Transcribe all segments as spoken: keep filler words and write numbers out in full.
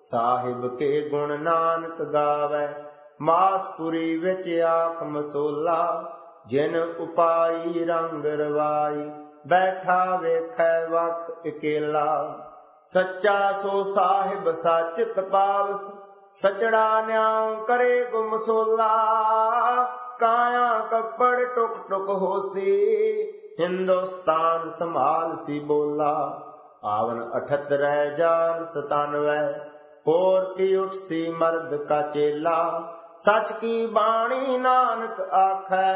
साहिब के गुण नानक गावै। मासपुरी विच आख मसोला, जिन उपाई रंग रवाई। बैठा वेखै वख अकेला, सच्चा सो साहिब सच तपावस। सचड़ा न्याव करे गुमसोला, काया कपड़ टुक टुक होसी। हिंदुस्तान संभाल सी बोला, आवन अठत रह जान सतानवै। होर की उठ सी मर्द का चेला, सच की बाणी नानक आखै।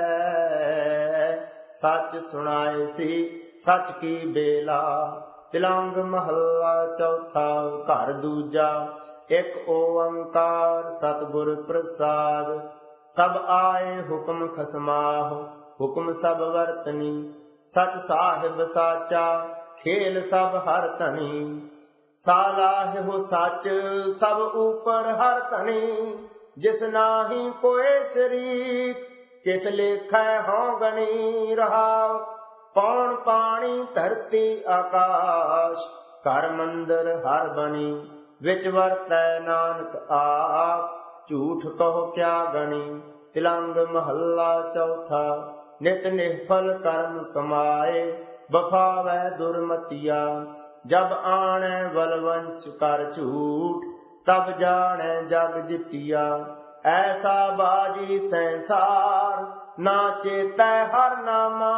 सच सुनाए सी सच की बेला। तिलंग महला चौथा घर दूजा, एक ओंकार सतगुर प्रसाद। सब आए हुक्म खसमाह, हुक्म सब वर्तनी। सच साहिब साचा, खेल सब हर धनी। सालाह हो सच सब ऊपर हर धनी। जिस नाही कोई शरीक, किस लेखै हों गनी रहाव। पौन पानी धरती आकाश, घर मंदिर हर बनी। विच वरतै नानक आप, झूठ कहो क्या गनी। तिलंग महला चौथा, नित निष्फल कर्म कमाए। बफावै दुर्मतिया, जब आणे बलवंच कर झूठ। तब जाने जग जितिया, ऐसा बाजी संसार। ना चेतै हर नामा,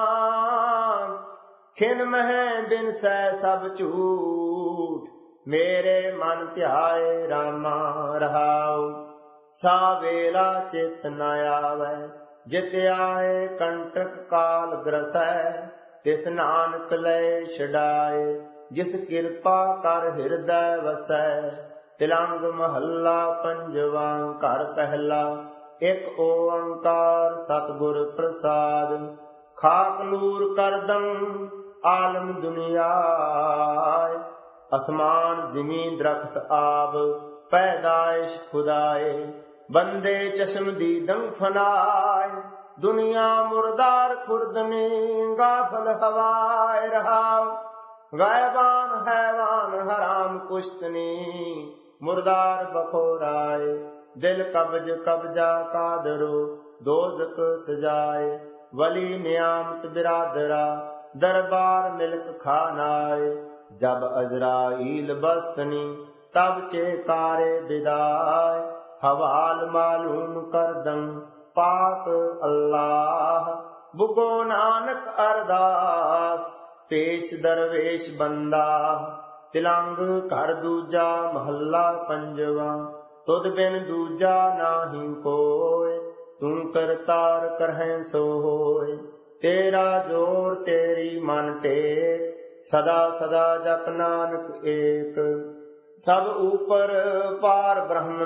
खिन मह बिन सै सब झूठ। मेरे मन ध्याए रामा रहाओ। सा वेला चित न आवै, जित आए कंटक काल ग्रसै। तिस नानक लय छड़ाए, जिस कृपा कर हृदय वसै। तिलंग महला पंजवा घर पहला, एक ओंकार सतगुर प्रसाद। खाक नूर करदम आलम दुनियाए। असमान जमीन दरख्त आब, पैदाइश खुदाए। बंदे चश्म दीदम फनाए। दुनिया मुर्दार खुर्दनी, गाफल हवाए रहाओ। गायबान हैवान हराम कुश्तनी, मुर्दार बखोराए। दिल कब्ज कब्जा कादरो, दोजक सजाए। वली नियामत बिरादरा, दरबार मिल्क खानाए। जब अजराइल बस्तनी, तब चेकारे बिदाए। हवाल मालूम करदम पाक अल्लाह। बुगो नानक अरदास, पेश दरवेश बंदा। तिलंग घर दूजा महला पंजवा, तुद बिन दूजा नाही कोय। तू करतार करहैं सो होय। तेरा जोर तेरी मन टेक, सदा सदा जप नानक एक। सब ऊपर पार ब्रह्म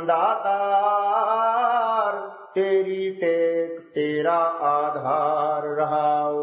दातार, तेरी टेक तेरा आधार रहाओ।